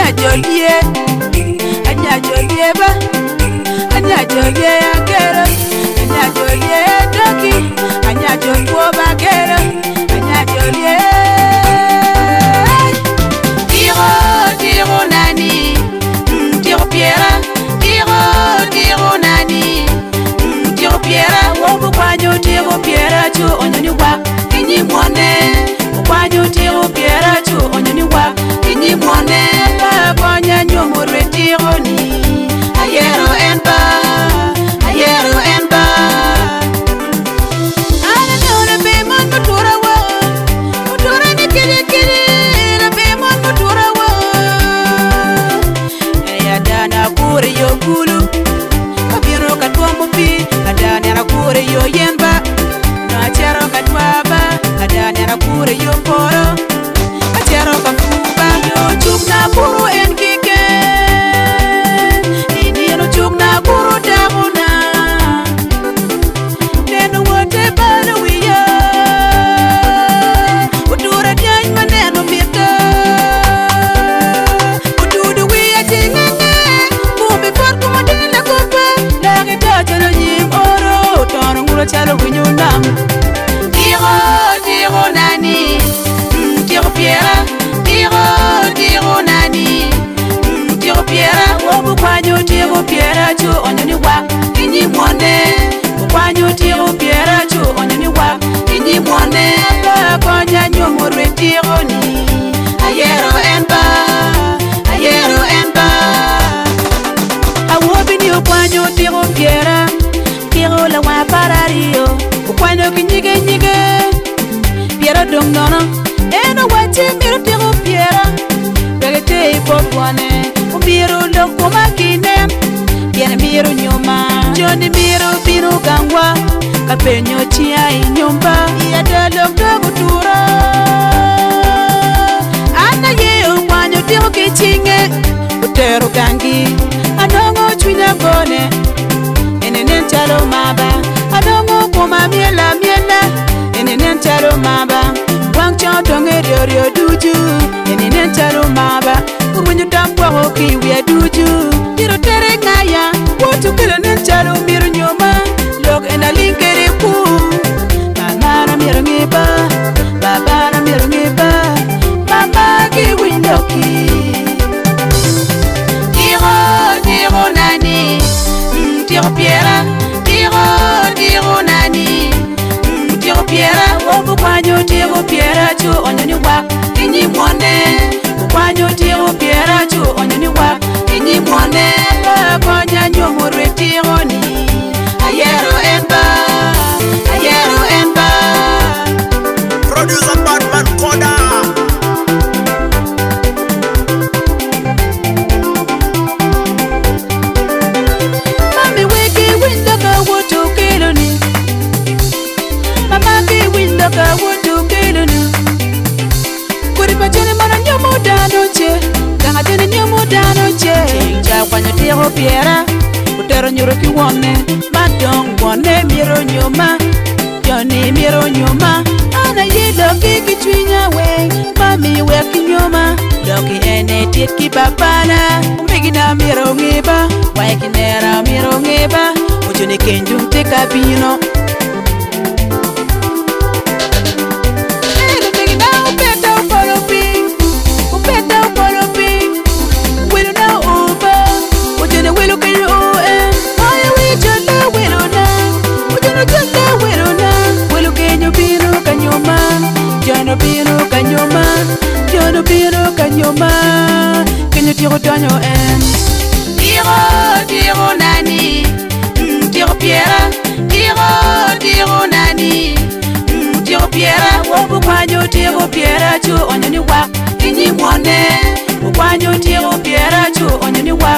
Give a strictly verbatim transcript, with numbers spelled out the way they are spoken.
anya jolie, anya jolie ba, anya jolie agero, anya jolie doki, anya jolie bagero, anya jolie. Tiro, tiro nani, tiro piera, tiro, tiro nani, tiro piera, wobu kwanyo tiro piera chu onyoni wa, kinyi mwone, kwanyo tiro piera chu onyoni wa, kinyi mwone, pa konya nyomore tiro ni, ayero enba, ayero enba. Ana nona be mon mutura wa, mutura ni kiri kiri, na be mon mutura wa. Eya dana kure yo kulu, kabiro katwa mupi, adana na kure yo yenba, na chero katwa ba, adana na kure yo poro, achero kafuba yo chukna kuru enkike, iniro chukna kuru damuna, neno wote bana wiya, udura diany maneno mita, ududu wiya tingenge, kumbi fort kumadile kupe, lagi tachalo nyim oro, tono nguro chalo winyunam. Tiro, tiro nani, tiro piera, tiro, tiro nani, tiro piera, wobu kwanyo tiro piera chu onyoni wa, kinyi mwone, kwanyo tiro piera chu onyoni wa, kinyi mwone, pa konya nyomore tiro ni, ayero enba, ayero enba. Awobi ni kwanyo tiro piera, tiro la wa parario, kwanyo kinyige nyige, piera dong nono, eno wachi miro tiro piera, begete ipopwane, umiro loko makine, piera miro nyuma, joni miro biro gangwa, kapenyo chia inyumba, yada loko kutura. Ana ye ukwanyo tiro kichinge, utero gangi, anongo chwinya bone, enenen chalo maba, anongo kuma miela miela, enenen chalo maba, wang chon tonge rio rio duju, enenen chalo maba, urwenyu tambwa hoki wia duju, tiro tere ngaya, wotu kilo nen chalo miru nyoma, log ena linkere ku, mama na miru ngiba, baba na miru ngiba, mama ki windoki. Tiro, tiro nani, tiro piera, tiro, tiro nani, tiro piera, wobu kwanyo tiro piera chu onyoni wa, kinyi mwone, kwanyo tiro piera chu onyoni wa, kinyi mwone, pa konya nyomore tiro ni, ayero enba, ayero enba. Producer Batman Koda. Mami wiki window ka wotu kiloni, mama ki window ka wotu kiloni. Kuri pachene mana nyomo dano che, kanga tene nyomo dano che. Chinja kwanyo tiro piera, utero nyoro ki wone, madong wone miro nyoma, joni miro nyoma. Ana yelo kiki chwinya we, mami weki nyoma, loki ene tit ki babana, umbigina miro ngiba, waiki nera miro ngiba, ujuni kenjung tika bino. Ele mbigina upeta upolo ping, upeta upolo ping, wilu na uba, ujuni wilu kiri uen, oya wijala wilu na, ujuni jala wilu na, wilu kenyo bino kanyoma, jono bino kanyoma, jono bino kanyoma, kenyo tiro tonyo en. Tiro, tiro nani, tiro piera, tiro, tiro nani, tiro piera, wobu kwanyo tiro piera chu onyoni wa, kinyi mwone, kwanyo tiro piera chu onyoni wa,